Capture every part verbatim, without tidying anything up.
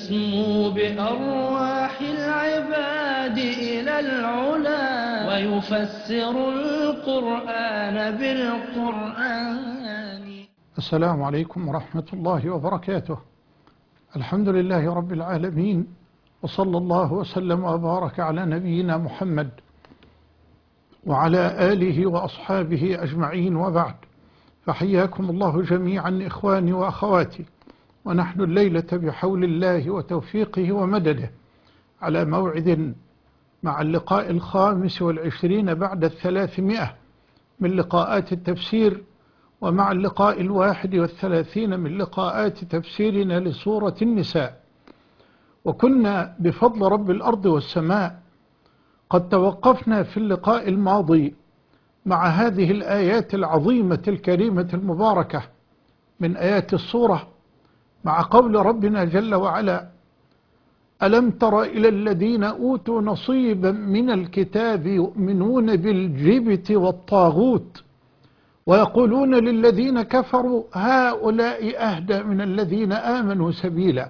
يسمو بأرواح العباد إلى العلا ويفسر القرآن بالقرآن. السلام عليكم ورحمة الله وبركاته. الحمد لله رب العالمين، وصلى الله وسلم وبارك على نبينا محمد وعلى آله وأصحابه أجمعين، وبعد، فحياكم الله جميعا إخواني وأخواتي، ونحن الليلة بحول الله وتوفيقه ومدده على موعد مع اللقاء الخامس والعشرين بعد الثلاثمائة من لقاءات التفسير، ومع اللقاء الواحد والثلاثين من لقاءات تفسيرنا لسورة النساء. وكنا بفضل رب الأرض والسماء قد توقفنا في اللقاء الماضي مع هذه الآيات العظيمة الكريمة المباركة من آيات السورة، مع قول ربنا جل وعلا: ألم تر إلى الذين أوتوا نصيبا من الكتاب يؤمنون بالجبت والطاغوت ويقولون للذين كفروا هؤلاء أهدى من الذين آمنوا سبيلا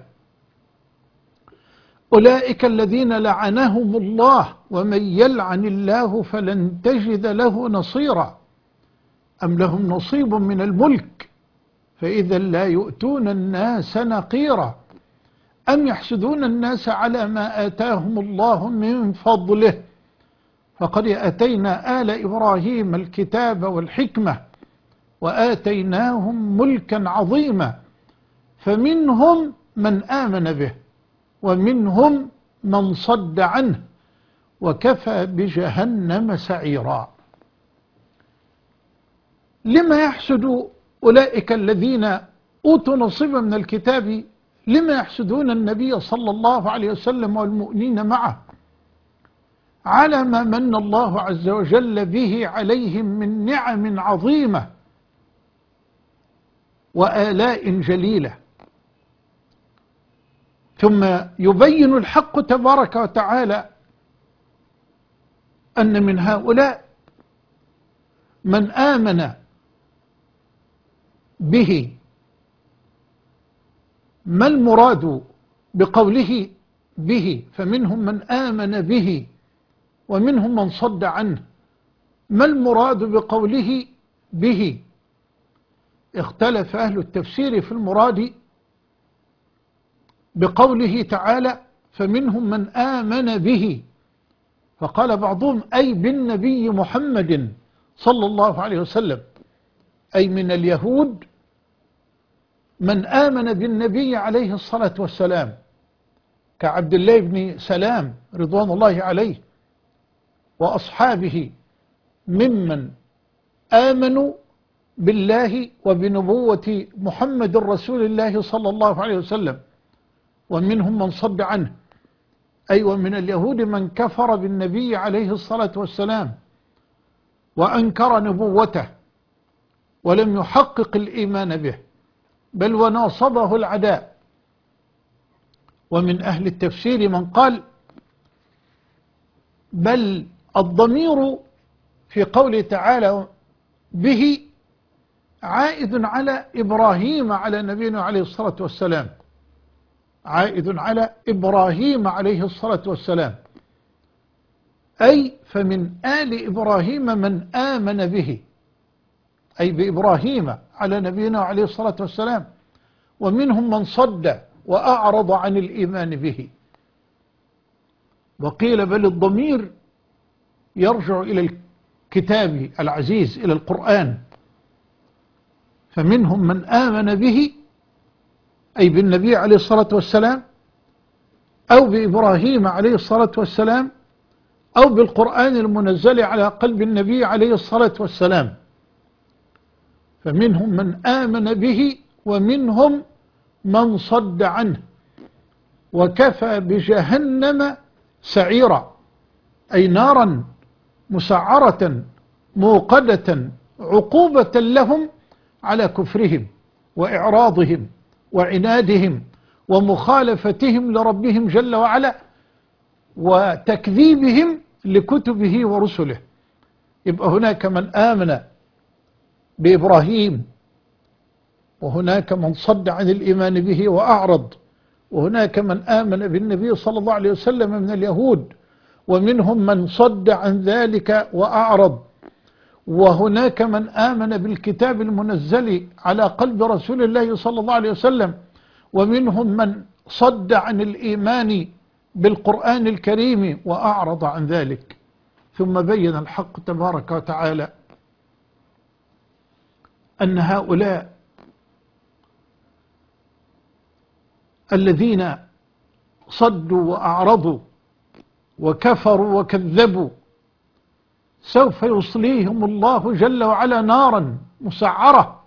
أولئك الذين لعنهم الله ومن يلعن الله فلن تجد له نصيرا أم لهم نصيب من الملك فإذا لا يؤتون الناس نقيرا أم يحسدون الناس على ما آتاهم الله من فضله فقد آتينا آل إبراهيم الكتاب والحكمة وآتيناهم ملكا عظيما فمنهم من آمن به ومنهم من صد عنه وكفى بجهنم سعيرا. لما يحسد أولئك الذين أوتوا نصيبا من الكتاب؟ لما يحسدون النبي صلى الله عليه وسلم والمؤمنين معه على ما من الله عز وجل به عليهم من نعم عظيمة وآلاء جليلة؟ ثم يبين الحق تبارك وتعالى أن من هؤلاء من آمن به. ما المراد بقوله به؟ فمنهم من آمن به ومنهم من صد عنه. ما المراد بقوله به؟ اختلف أهل التفسير في المراد بقوله تعالى فمنهم من آمن به، فقال بعضهم أي بالنبي محمد صلى الله عليه وسلم، أي من اليهود من آمن بالنبي عليه الصلاة والسلام كعبد الله بن سلام رضوان الله عليه وأصحابه ممن آمنوا بالله وبنبوة محمد رسول الله صلى الله عليه وسلم، ومنهم من صد عنه، أي ومن اليهود من كفر بالنبي عليه الصلاة والسلام وأنكر نبوته ولم يحقق الإيمان به بل وناصبه العداء. ومن أهل التفسير من قال بل الضمير في قوله تعالى به عائد على إبراهيم على نبينا عليه الصلاة والسلام، عائد على إبراهيم عليه الصلاة والسلام، أي فمن آل إبراهيم من آمن به، أي بإبراهيم على نبينا عليه الصلاة والسلام، ومنهم من صد وأعرض عن الإيمان به. وقيل بل الضمير يرجع إلى الكتاب العزيز، إلى القرآن، فمنهم من آمن به أي بالنبي عليه الصلاة والسلام أو بإبراهيم عليه الصلاة والسلام أو بالقرآن المنزل على قلب النبي عليه الصلاة والسلام، فمنهم من آمن به ومنهم من صد عنه وكفى بجهنم سعيرا، أي نارا مسعرة موقدة عقوبة لهم على كفرهم وإعراضهم وعنادهم ومخالفتهم لربهم جل وعلا وتكذيبهم لكتبه ورسله. يبقى هناك من آمن بإبراهيم وهناك من صد عن الإيمان به وأعرض وهناك من آمن بالنبي صلى الله عليه وسلم من اليهود، ومنهم من صد عن ذلك وأعرض، وهناك من آمن بالكتاب المنزل على قلب رسول الله صلى الله عليه وسلم، ومنهم من صد عن الإيمان بالقرآن الكريم وأعرض عن ذلك. ثم بين الحق تبارك وتعالى أن هؤلاء الذين صدوا وأعرضوا وكفروا وكذبوا سوف يصليهم الله جل وعلا نارا مسعرة،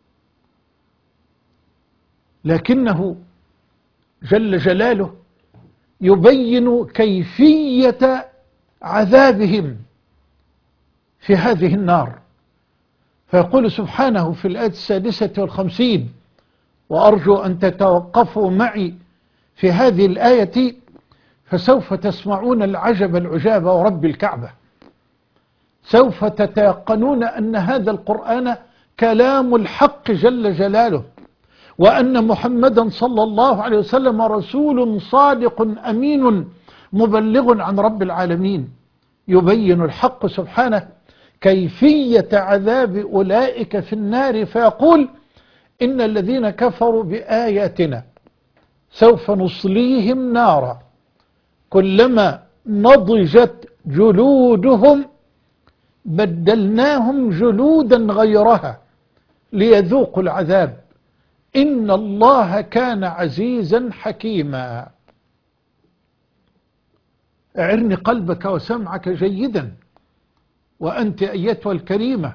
لكنه جل جلاله يبين كيفية عذابهم في هذه النار، فيقول سبحانه في الآية السادسة والخمسين: وأرجو أن تتوقفوا معي في هذه الآية فسوف تسمعون العجب العجاب ورب الكعبة. سوف تتيقنون أن هذا القرآن كلام الحق جل جلاله، وأن محمدا صلى الله عليه وسلم رسول صادق أمين مبلغ عن رب العالمين. يبين الحق سبحانه كيفية عذاب أولئك في النار، فيقول: إن الذين كفروا بآياتنا سوف نصليهم نارا كلما نضجت جلودهم بدلناهم جلودا غيرها ليذوقوا العذاب إن الله كان عزيزا حكيما. اعرني قلبك وسمعك جيدا وأنت أيتها الكريمة،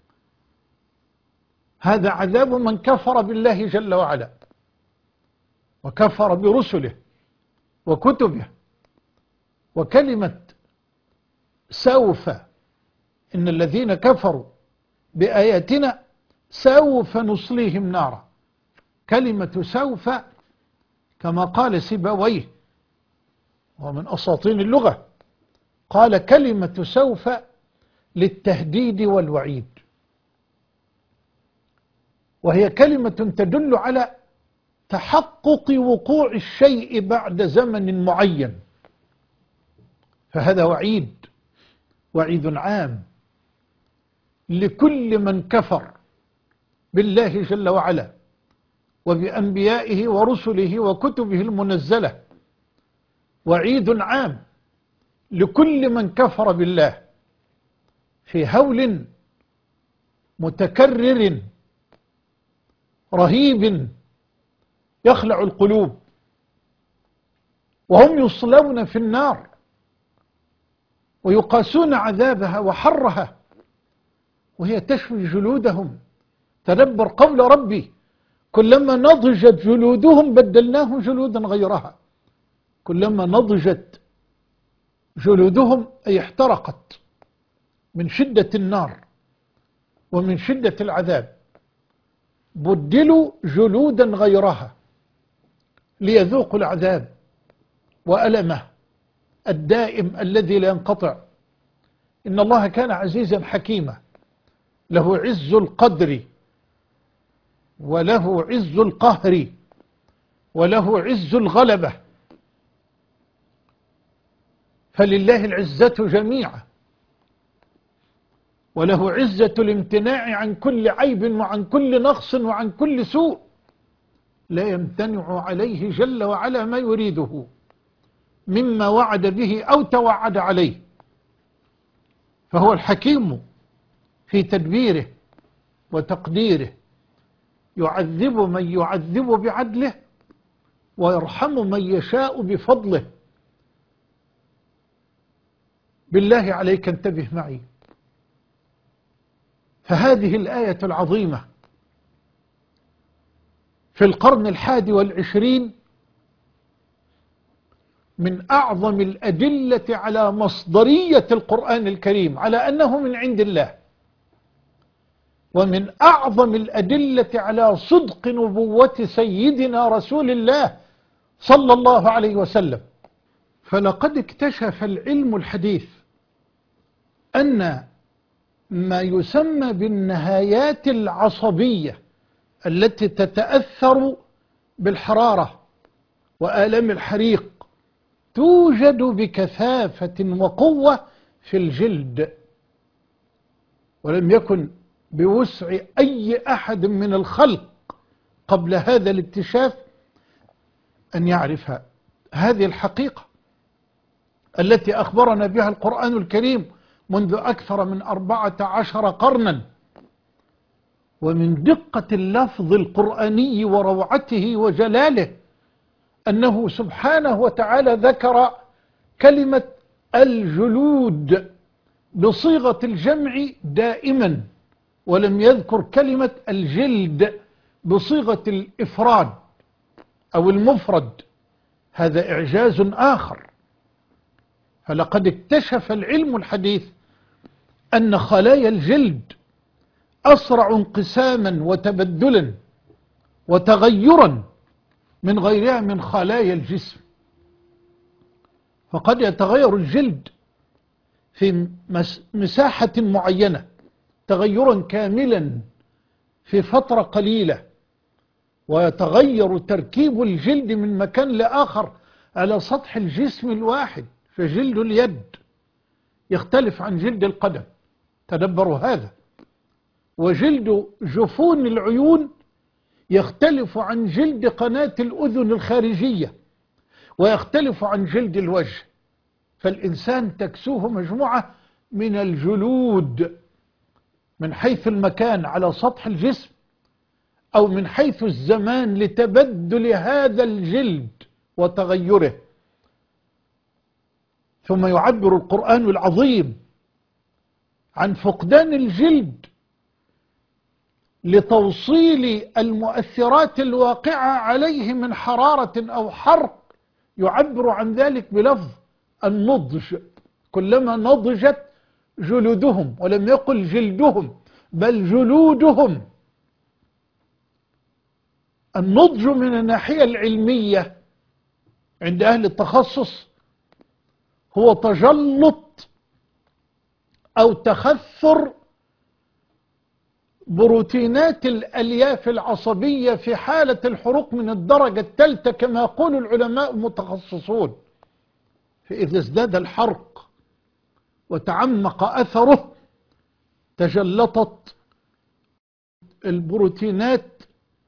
هذا عذاب من كفر بالله جل وعلا وكفر برسله وكتبه. وكلمة سوف، إن الذين كفروا بآياتنا سوف نصليهم نارا، كلمة سوف كما قال سيبويه ومن أساطين اللغة، قال كلمة سوف للتهديد والوعيد، وهي كلمة تدل على تحقق وقوع الشيء بعد زمن معين، فهذا وعيد، وعيد عام لكل من كفر بالله جل وعلا وبأنبيائه ورسله وكتبه المنزلة، وعيد عام لكل من كفر بالله في هول متكرر رهيب يخلع القلوب، وهم يصلون في النار ويقاسون عذابها وحرها وهي تشوي جلودهم. تدبر قول ربي: كلما نضجت جلودهم بدلناهم جلودا غيرها. كلما نضجت جلودهم أي احترقت من شدة النار ومن شدة العذاب، بدلوا جلودا غيرها ليذوقوا العذاب وألمه الدائم الذي لا ينقطع. إن الله كان عزيزا حكيما، له عز القدر وله عز القهر وله عز الغلبة، فلله العزة جميعا، وله عزة الامتناع عن كل عيب وعن كل نقص وعن كل سوء، لا يمتنع عليه جل وعلا ما يريده مما وعد به أو توعد عليه، فهو الحكيم في تدبيره وتقديره، يعذب من يعذب بعدله ويرحم من يشاء بفضله. بالله عليك انتبه معي، فهذه الآية العظيمة في القرن الحادي والعشرين من أعظم الأدلة على مصدرية القرآن الكريم، على أنه من عند الله، ومن أعظم الأدلة على صدق نبوة سيدنا رسول الله صلى الله عليه وسلم. فلقد اكتشف العلم الحديث أن ما يسمى بالنهايات العصبية التي تتأثر بالحرارة وآلام الحريق توجد بكثافة وقوة في الجلد، ولم يكن بوسع أي أحد من الخلق قبل هذا الاكتشاف أن يعرف هذه الحقيقة التي أخبرنا بها القرآن الكريم منذ أكثر من أربعة عشر قرنا. ومن دقة اللفظ القرآني وروعته وجلاله أنه سبحانه وتعالى ذكر كلمة الجلود بصيغة الجمع دائما، ولم يذكر كلمة الجلد بصيغة الإفراد أو المفرد. هذا إعجاز آخر. فلقد اكتشف العلم الحديث أن خلايا الجلد أسرع انقساما وتبدلا وتغيرا من غيرها من خلايا الجسم. فقد يتغير الجلد في مساحة معينة تغيرا كاملا في فترة قليلة، ويتغير تركيب الجلد من مكان لآخر على سطح الجسم الواحد. فجلد اليد يختلف عن جلد القدم، تدبروا هذا. وجلد جفون العيون يختلف عن جلد قناة الأذن الخارجية، ويختلف عن جلد الوجه. فالإنسان تكسوه مجموعة من الجلود من حيث المكان على سطح الجسم، أو من حيث الزمان لتبدل هذا الجلد وتغيره. ثم يعبر القرآن العظيم عن فقدان الجلد لتوصيل المؤثرات الواقعة عليه من حرارة أو حرق، يعبر عن ذلك بلفظ النضج. كلما نضجت جلودهم، ولم يقل جلدهم بل جلودهم. النضج من الناحية العلمية عند أهل التخصص هو تجلط أو تخثر بروتينات الألياف العصبية في حالة الحروق من الدرجة الثالثة كما يقول العلماء المتخصصون. فإذا ازداد الحرق وتعمق أثره تجلطت البروتينات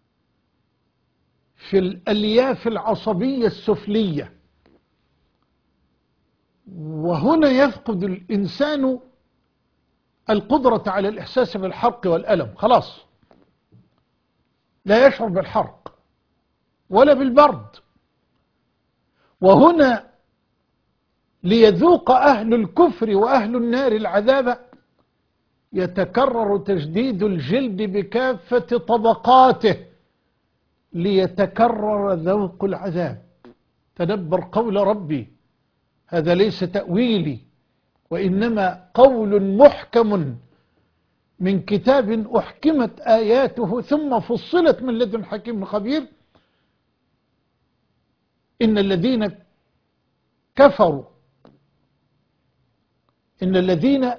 في الألياف العصبية السفلية، وهنا يفقد الإنسان القدرة على الإحساس بالحرق والألم. خلاص لا يشعر بالحرق ولا بالبرد. وهنا ليذوق أهل الكفر وأهل النار العذاب يتكرر تجديد الجلد بكافة طبقاته ليتكرر ذوق العذاب. تدبر قول ربي، هذا ليس تأويلي، وإنما قول محكم من كتاب أحكمت آياته ثم فصلت من لدن حكيم خبير. إن الذين كفروا إن الذين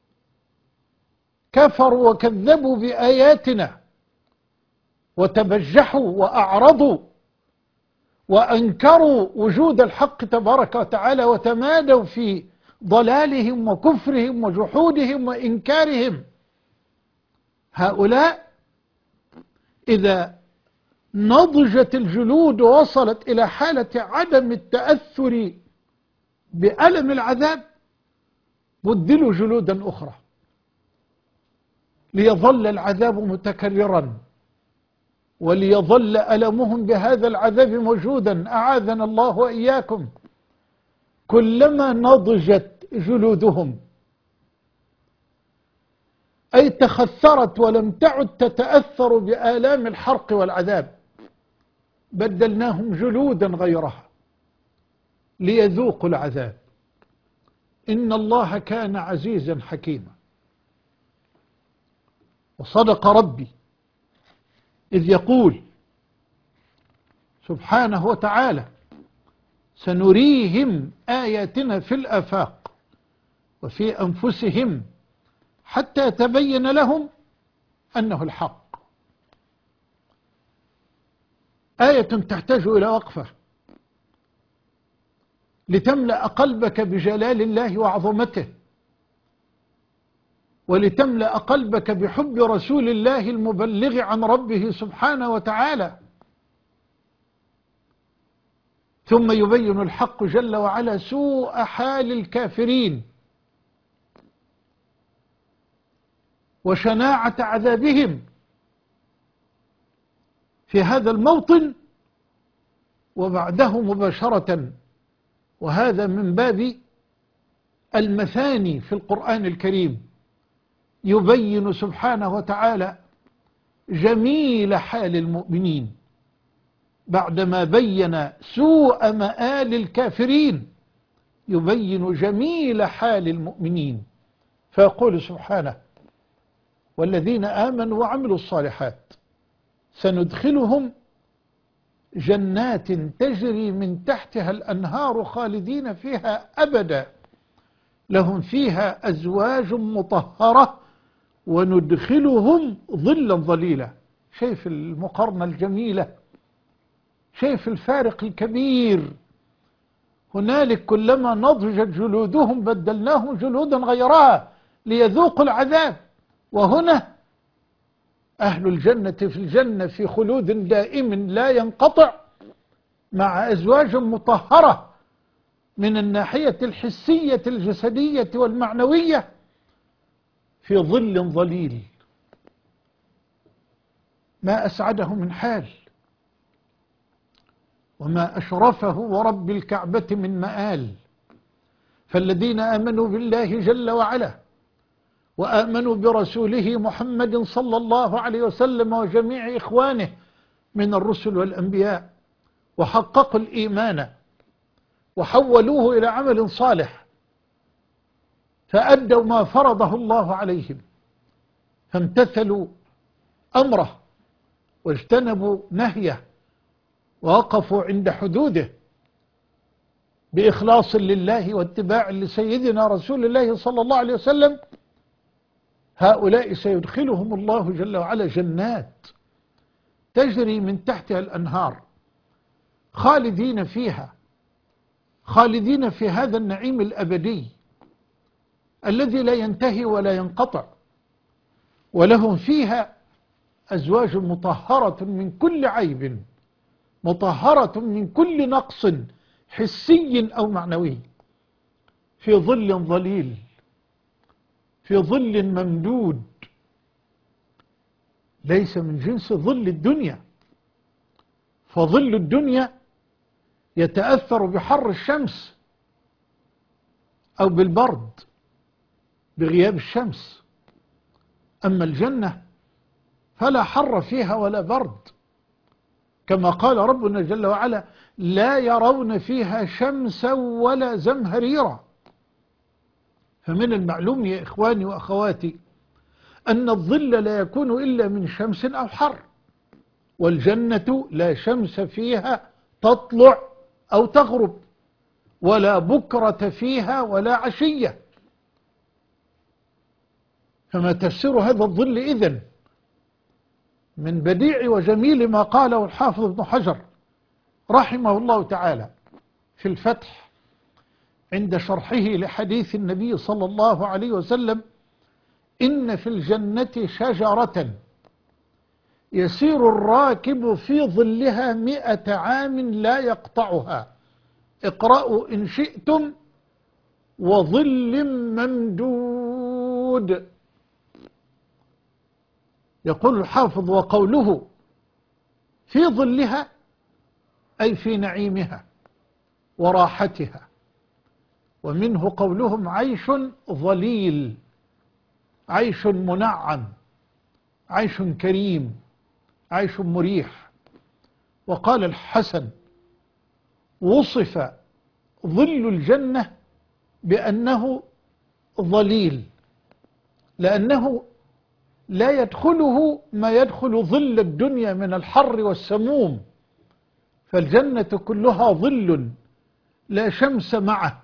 كفروا وكذبوا بآياتنا وتبجحوا وأعرضوا وأنكروا وجود الحق تبارك وتعالى وتمادوا في ضلالهم وكفرهم وجحودهم وإنكارهم، هؤلاء إذا نضجت الجلود ووصلت إلى حالة عدم التأثر بألم العذاب بدلوا جلودا أخرى ليظل العذاب متكررا وليظل ألمهم بهذا العذاب موجودا. أعاذنا الله وإياكم. كلما نضجت جلودهم أي تخثرت ولم تعد تتأثر بآلام الحرق والعذاب بدلناهم جلودا غيرها ليذوقوا العذاب. إن الله كان عزيزا حكيما. وصدق ربي إذ يقول سبحانه وتعالى: سنريهم آياتنا في الآفاق وفي أنفسهم حتى يتبين لهم أنه الحق. آية تحتاج إلى وقفة لتملأ قلبك بجلال الله وعظمته، ولتملأ قلبك بحب رسول الله المبلغ عن ربه سبحانه وتعالى. ثم يبين الحق جل وعلا سوء حال الكافرين وشناعة عذابهم في هذا الموطن، وبعده مباشرة، وهذا من باب المثاني في القرآن الكريم، يبين سبحانه وتعالى جميل حال المؤمنين بعدما بين سوء مآل الكافرين، يبين جميل حال المؤمنين، فيقول سبحانه: والذين آمنوا وعملوا الصالحات سندخلهم جنات تجري من تحتها الأنهار خالدين فيها أبدا لهم فيها أزواج مطهرة وندخلهم ظلا ظليلا. شايف المقارنة الجميلة، شايف الفارق الكبير. هنالك كلما نضجت جلودهم بدلناهم جلودا غيرها ليذوقوا العذاب، وهنا أهل الجنة في الجنة في خلود دائم لا ينقطع مع أزواج مطهرة من الناحية الحسية الجسدية والمعنوية في ظل ظليل. ما أسعده من حال، وما أشرفه ورب الكعبة من مآل. فالذين آمنوا بالله جل وعلا وآمنوا برسوله محمد صلى الله عليه وسلم وجميع إخوانه من الرسل والأنبياء، وحققوا الإيمان وحولوه إلى عمل صالح، فأدوا ما فرضه الله عليهم، فامتثلوا أمره واجتنبوا نهيه ووقفوا عند حدوده بإخلاص لله واتباع لسيدنا رسول الله صلى الله عليه وسلم. هؤلاء سيدخلهم الله جل وعلا جنات تجري من تحتها الأنهار خالدين فيها، خالدين في هذا النعيم الأبدي الذي لا ينتهي ولا ينقطع، ولهم فيها أزواج مطهرة من كل عيب، مطهرة من كل نقص حسي أو معنوي، في ظل ظليل، في ظل ممدود، ليس من جنس ظل الدنيا. فظل الدنيا يتأثر بحر الشمس أو بالبرد بغياب الشمس، أما الجنة فلا حر فيها ولا برد، كما قال ربنا جل وعلا: لا يرون فيها شمسا ولا زمهريرا. فمن المعلوم يا إخواني وأخواتي أن الظل لا يكون إلا من شمس أو حر، والجنة لا شمس فيها تطلع أو تغرب، ولا بكرة فيها ولا عشية. فما تفسير هذا الظل إذن؟ من بديع وجميل ما قاله الحافظ ابن حجر رحمه الله تعالى في الفتح عند شرحه لحديث النبي صلى الله عليه وسلم: إن في الجنة شجرة يسير الراكب في ظلها مئة عام لا يقطعها، اقرأوا إن شئتم، وظل ممدود. يقول الحافظ: وقوله في ظلها أي في نعيمها وراحتها، ومنه قولهم عيش ظليل، عيش منعم، عيش كريم، عيش مريح. وقال الحسن: وصف ظل الجنة بأنه ظليل لأنه لا يدخله ما يدخل ظل الدنيا من الحر والسموم، فالجنة كلها ظل لا شمس معه،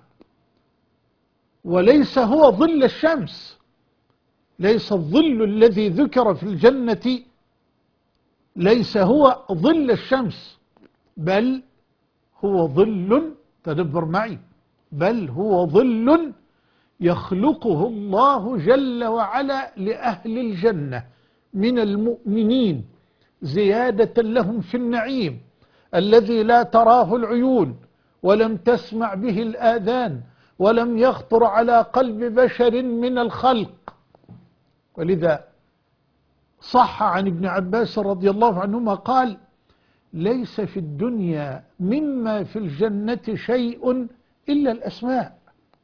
وليس هو ظل الشمس، ليس الظل الذي ذكر في الجنة ليس هو ظل الشمس، بل هو ظل، تدبر معي، بل هو ظل يخلقه الله جل وعلا لأهل الجنة من المؤمنين زيادة لهم في النعيم الذي لا تراه العيون ولم تسمع به الآذان ولم يخطر على قلب بشر من الخلق. ولذا صح عن ابن عباس رضي الله عنهما قال: ليس في الدنيا مما في الجنة شيء إلا الأسماء،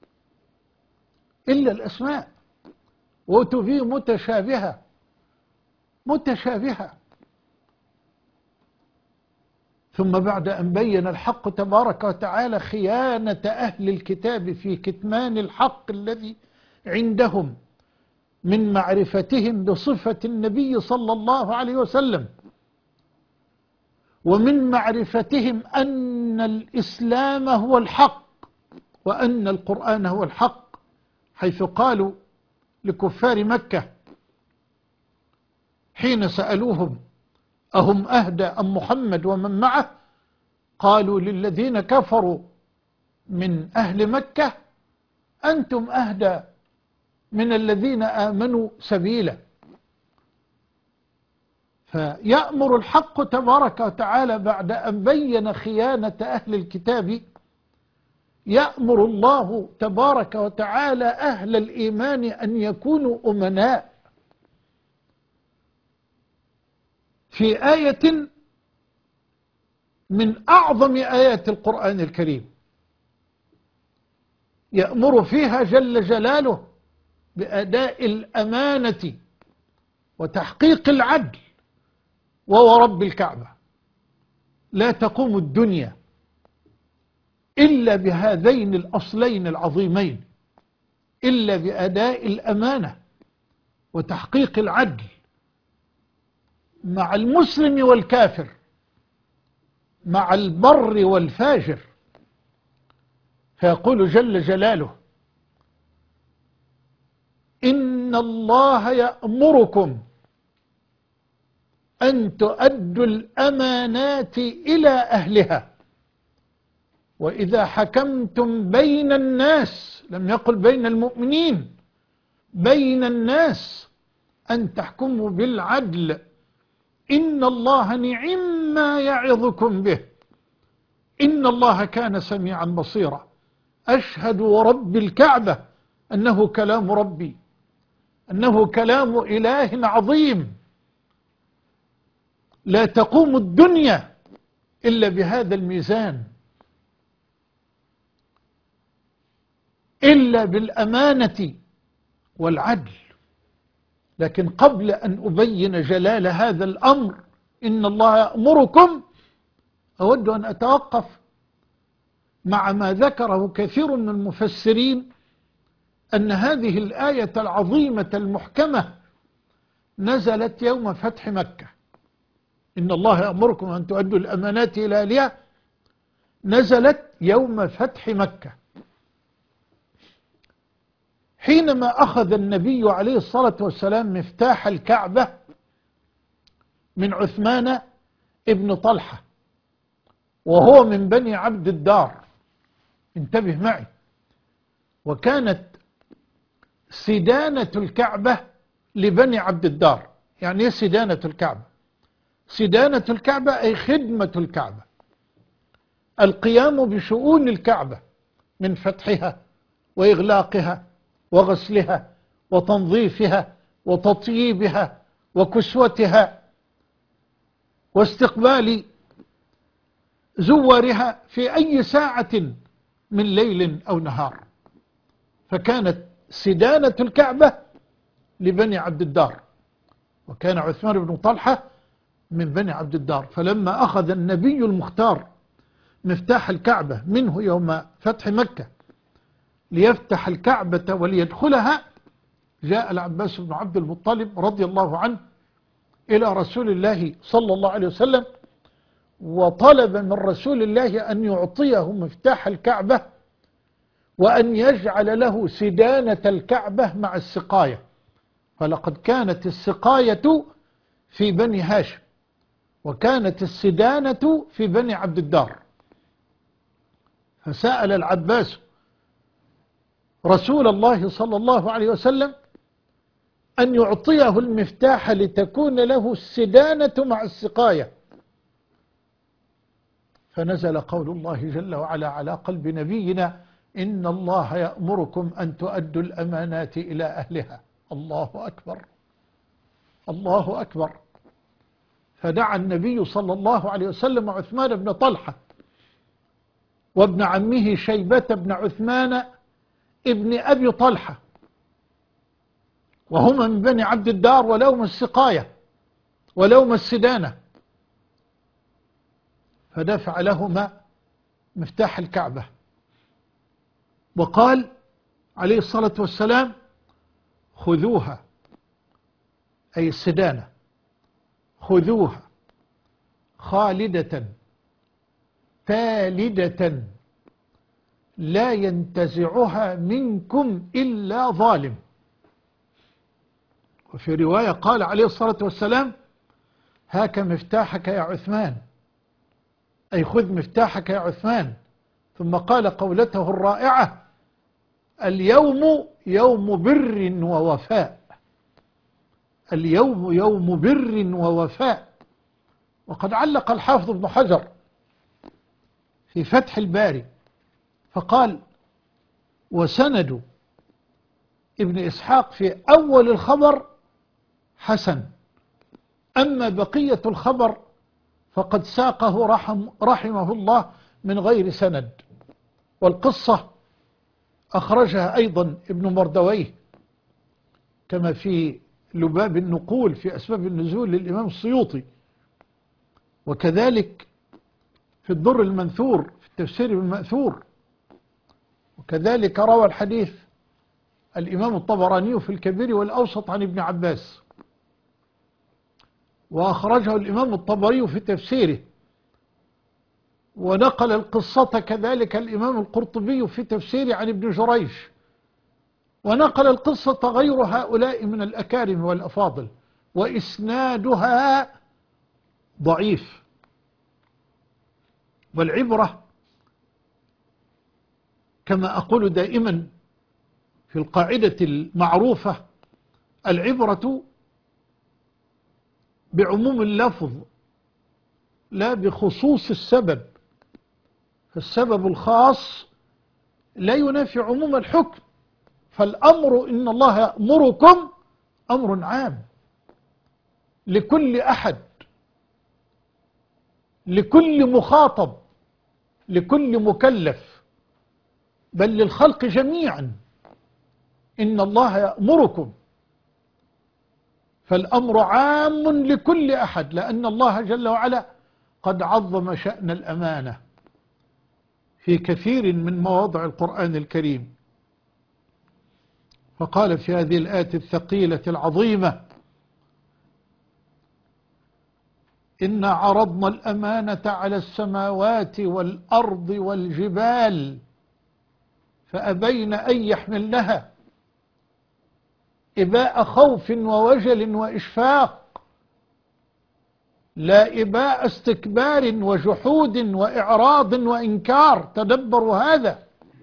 إلا الأسماء، وتفي متشابهة متشابهة. ثم بعد أن بين الحق تبارك وتعالى خيانة أهل الكتاب في كتمان الحق الذي عندهم من معرفتهم بصفة النبي صلى الله عليه وسلم، ومن معرفتهم أن الإسلام هو الحق وأن القرآن هو الحق، حيث قالوا لكفار مكة حين سألوهم أهم أهدى أم محمد ومن معه، قالوا للذين كفروا من أهل مكة: أنتم أهدى من الذين آمنوا سبيلا. فيأمر الحق تبارك وتعالى بعد أن بين خيانة أهل الكتاب، يأمر الله تبارك وتعالى أهل الإيمان أن يكونوا أمناء. في آية من أعظم آيات القرآن الكريم يأمر فيها جل جلاله بأداء الأمانة وتحقيق العدل، وهو رب الكعبة: لا تقوم الدنيا إلا بهذين الأصلين العظيمين، إلا بأداء الأمانة وتحقيق العدل مع المسلم والكافر، مع البر والفاجر. فيقول جل جلاله: إن الله يأمركم أن تؤدوا الأمانات إلى أهلها وإذا حكمتم بين الناس، لم يقل بين المؤمنين، بين الناس، أن تحكموا بالعدل، إن الله نعم ما يعظكم به إن الله كان سميعا بصيرا. أشهد ورب الكعبة أنه كلام ربي، أنه كلام إله عظيم. لا تقوم الدنيا إلا بهذا الميزان، إلا بالأمانة والعدل. لكن قبل أن أبين جلال هذا الأمر، إن الله يأمركم، أود أن أتوقف مع ما ذكره كثير من المفسرين، أن هذه الآية العظيمة المحكمة نزلت يوم فتح مكة. إن الله يأمركم أن تؤدوا الأمانات إلى أهلها نزلت يوم فتح مكة، حينما أخذ النبي عليه الصلاة والسلام مفتاح الكعبة من عثمان ابن طلحة، وهو من بني عبد الدار. انتبه معي. وكانت سدانة الكعبة لبني عبد الدار. يعني ايه سدانة الكعبة؟ سدانة الكعبة أي خدمة الكعبة، القيام بشؤون الكعبة من فتحها وإغلاقها وغسلها وتنظيفها وتطييبها وكسوتها واستقبال زوارها في أي ساعة من ليل أو نهار. فكانت سدانة الكعبة لبني عبد الدار، وكان عثمان بن طلحة من بني عبد الدار. فلما أخذ النبي المختار مفتاح الكعبة منه يوم فتح مكة ليفتح الكعبة وليدخلها، جاء العباس بن عبد المطلب رضي الله عنه إلى رسول الله صلى الله عليه وسلم، وطلب من رسول الله أن يعطيه مفتاح الكعبة وأن يجعل له سدانة الكعبة مع السقاية. فلقد كانت السقاية في بني هاشم، وكانت السدانة في بني عبد الدار. فسأل العباس رسول الله صلى الله عليه وسلم أن يعطيه المفتاح لتكون له السدانة مع السقاية، فنزل قول الله جل وعلا على قلب نبينا: إن الله يأمركم أن تؤدوا الأمانات إلى أهلها. الله أكبر، الله أكبر. فدعا النبي صلى الله عليه وسلم عثمان بن طلحة وابن عمه شيبة بن عثمان ابن أبي طلحة، وهما من بني عبد الدار، ولهم السقاية ولهم السدانة، فدفع لهما مفتاح الكعبة وقال عليه الصلاة والسلام: خذوها، أي السدانة، خذوها خالدة تالدة لا ينتزعها منكم إلا ظالم. وفي رواية قال عليه الصلاة والسلام: هاك مفتاحك يا عثمان، أي خذ مفتاحك يا عثمان. ثم قال قولته الرائعة: اليوم يوم بر ووفاء، اليوم يوم بر ووفاء. وقد علق الحافظ ابن حجر في فتح الباري فقال: وسند ابن إسحاق في أول الخبر حسن، أما بقية الخبر فقد ساقه رحم رحمه الله من غير سند. والقصة أخرجها أيضا ابن مردويه كما في لباب النقول في أسباب النزول للإمام السيوطي، وكذلك في الدر المنثور في التفسير بالمأثور، وكذلك روى الحديث الإمام الطبراني في الكبير والأوسط عن ابن عباس، وأخرجه الإمام الطبري في تفسيره، ونقل القصة كذلك الإمام القرطبي في تفسيره عن ابن جريج، ونقل القصة غير هؤلاء من الأكارم والأفاضل، وإسنادها ضعيف. والعبرة كما أقول دائما في القاعدة المعروفة: العبرة بعموم اللفظ لا بخصوص السبب، فالسبب الخاص لا ينافي عموم الحكم. فالأمر إن الله يأمركم أمر عام لكل أحد، لكل مخاطب، لكل مكلف، بل للخلق جميعا. إن الله يأمركم، فالأمر عام لكل أحد، لأن الله جل وعلا قد عظم شأن الأمانة في كثير من مواضع القرآن الكريم، فقال في هذه الآية الثقيلة العظيمة: إنا عرضنا الأمانة على السماوات والأرض والجبال فأبين أن يحملنها إباء خوف ووجل وإشفاق، لا إباء استكبار وجحود وإعراض وإنكار. تدبروا هذا.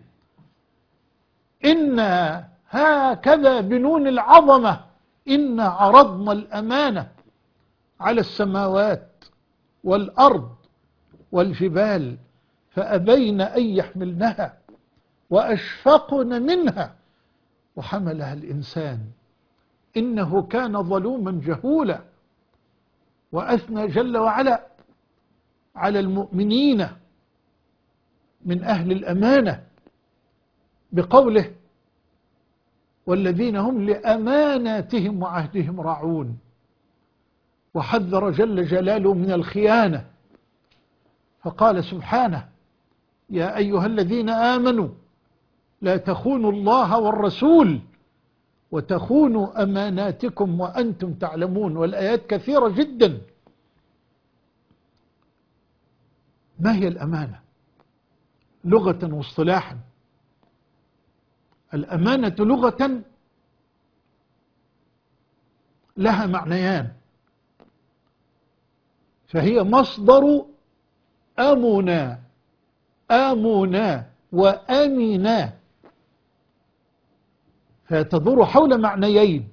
إنا هكذا بنون العظمة، إنا عرضنا الأمانة على السماوات والأرض والجبال فأبين أن يحملنها وأشفقن منها وحملها الإنسان إنه كان ظلوما جهولا. وأثنى جل وعلا على المؤمنين من أهل الأمانة بقوله: والذين هم لأماناتهم وعهدهم راعون. وحذر جل جلاله من الخيانة فقال سبحانه: يا أيها الذين آمنوا لا تخونوا الله والرسول وتخونوا أماناتكم وأنتم تعلمون. والآيات كثيرة جدا. ما هي الأمانة لغة واصطلاحا؟ الأمانة لغة لها معنيان، فهي مصدر أمنا، آمنا وأمنا. فتدور حول معنيين: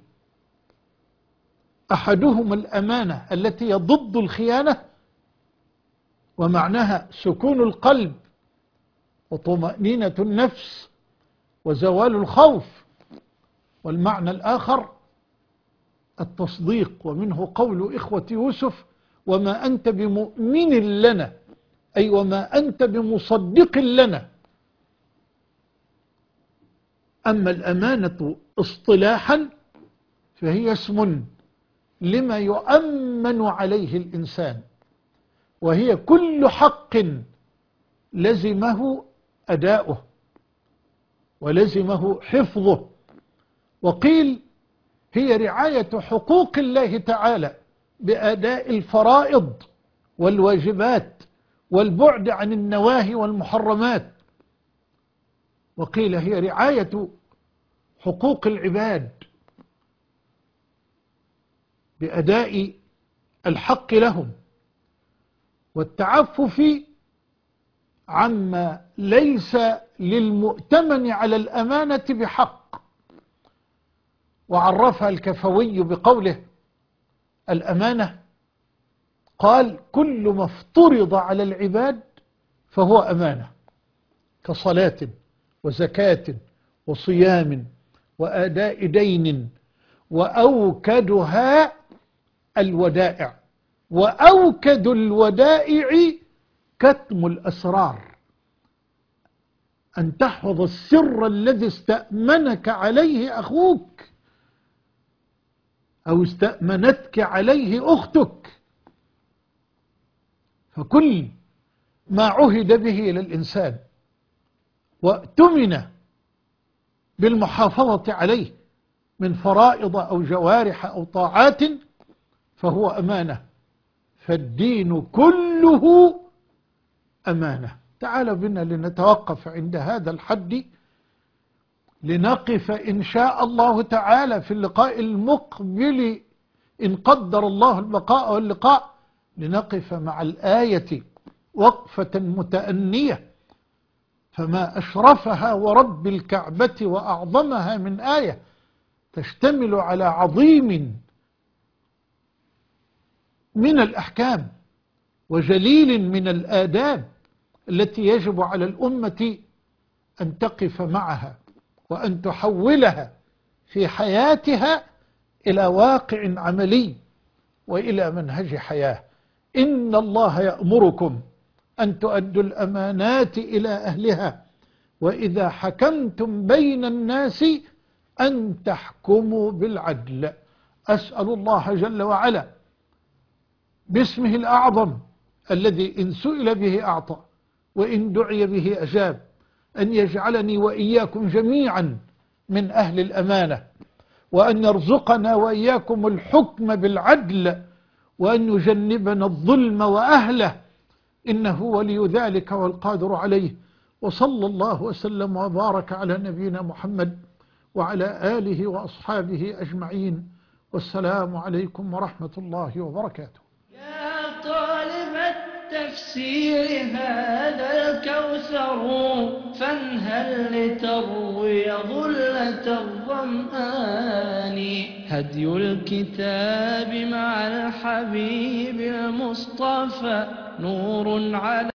أحدهما الأمانة التي هي ضد الخيانة ومعناها سكون القلب وطمأنينة النفس وزوال الخوف، والمعنى الآخر التصديق، ومنه قول إخوة يوسف: وما أنت بمؤمن لنا، أي وما أنت بمصدق لنا. أما الأمانة اصطلاحا فهي اسم لما يؤمن عليه الإنسان، وهي كل حق لزمه أداؤه ولزمه حفظه. وقيل هي رعاية حقوق الله تعالى بأداء الفرائض والواجبات والبعد عن النواهي والمحرمات. وقيل هي رعاية حقوق العباد بأداء الحق لهم والتعفف عما ليس للمؤتمن على الأمانة بحق. وعرفها الكفوي بقوله: الأمانة قال كل ما افترض على العباد فهو أمانة، كصلاة وزكاة وصيام وأداء دين، وأوكدها الودائع، وأوكد الودائع كتم الأسرار، أن تحفظ السر الذي استأمنك عليه أخوك أو استأمنتك عليه أختك. فكل ما عهد به إلى الإنسان وأتمن بالمحافظة عليه من فرائض أو جوارح أو طاعات فهو أمانة، فالدين كله أمانة. تعالوا بنا لنتوقف عند هذا الحد، لنقف إن شاء الله تعالى في اللقاء المقبل إن قدر الله البقاء واللقاء، لنقف مع الآية وقفة متأنية، فما أشرفها ورب الكعبة وأعظمها من آية تشتمل على عظيم من الأحكام وجليل من الآداب التي يجب على الأمة أن تقف معها وأن تحولها في حياتها إلى واقع عملي وإلى منهج حياة. إن الله يأمركم أن تؤدوا الأمانات إلى أهلها وإذا حكمتم بين الناس أن تحكموا بالعدل. أسأل الله جل وعلا باسمه الأعظم الذي إن سئل به أعطى وإن دعي به أجاب أن يجعلني وإياكم جميعا من أهل الأمانة، وأن يرزقنا وإياكم الحكم بالعدل، وأن يجنبنا الظلم وأهله، إنه ولي ذلك والقادر عليه. وصلى الله وسلم وبارك على نبينا محمد وعلى آله وأصحابه أجمعين، والسلام عليكم ورحمة الله وبركاته. يا طالب التفسير هذا الكوثر فانهل لتروي غلة الظمآن. هدي الكتاب مع الحبيب المصطفى نور على